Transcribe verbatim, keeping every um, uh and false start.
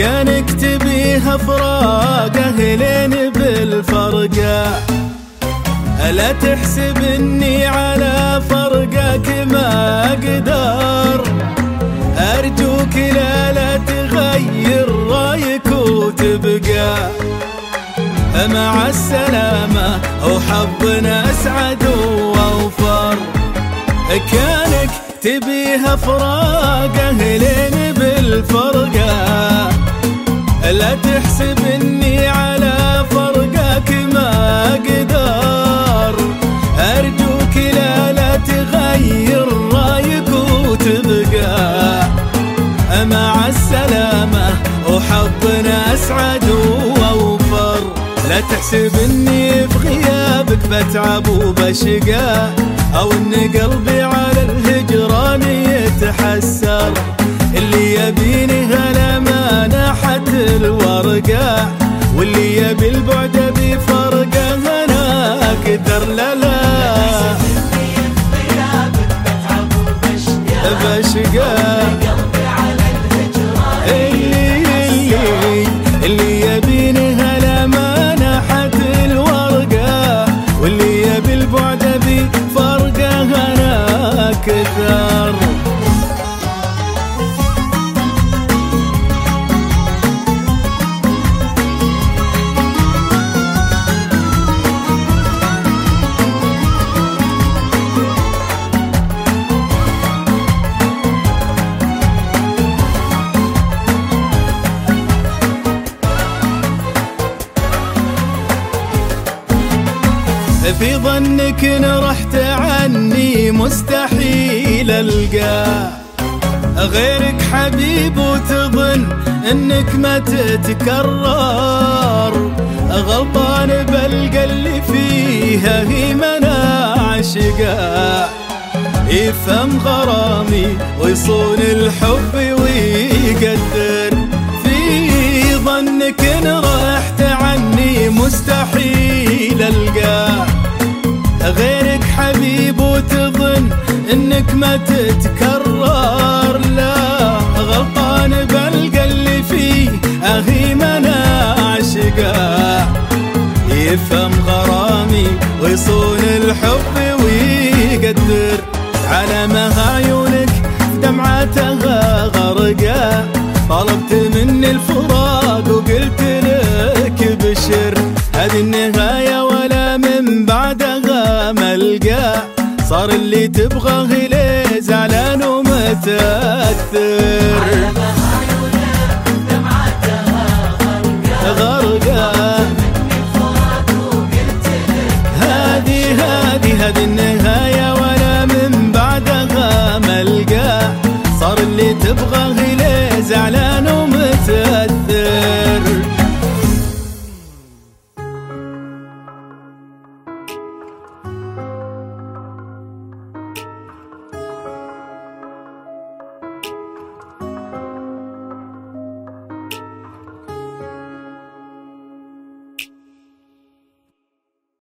كانك تبيها فراقه لين بالفرقة، لا تحسب اني على فرقك ما اقدر، ارجوك لا لا تغير رايك وتبقى مع السلامة وحظنا اسعد واوفر. كانك تبيها فراقه لين بالفرقة، لا تحسب اني على فرقك ما اقدر، ارجوك لا لا تغير رايك وتبقى مع السلامة وحظنا اسعد واوفر. لا تحسب اني في غيابك بتعب وبشقى، او ان قلبي على الهجران يتحسر، اللي يبيني هلا ما ناحت الورقة، واللي يبي البعد بفرقه انا اقدر. لا لا بشقى اللي اللي يبيني هلا ما ناحت الورقة، واللي يبي البعد بفرقه انا اكثر. في ظنك ان رحت عني مستحيل القى غيرك حبيب، وتظن انك ما تتكرر، غلطان بلقى اللي فيها هي منا عشقا، يفهم غرامي ويصون الحب ويقدر. في ظنك ان رحت عني مستحيل القى غيرك حبيب، وتظن انك ما تتكرر، لا غلطان بلقى اللي فيه اهي منا عشقا، يفهم غرامي ويصون الحب ويقدر. على ما عيونك دمعتها غرقا، طلبت مني الفراق وقلت لك بشر، هذه النهاية ولا من بعدها ملقى، صار اللي تبغاه ليه زعلان ومتأثر. غرقا هذه هذه هذه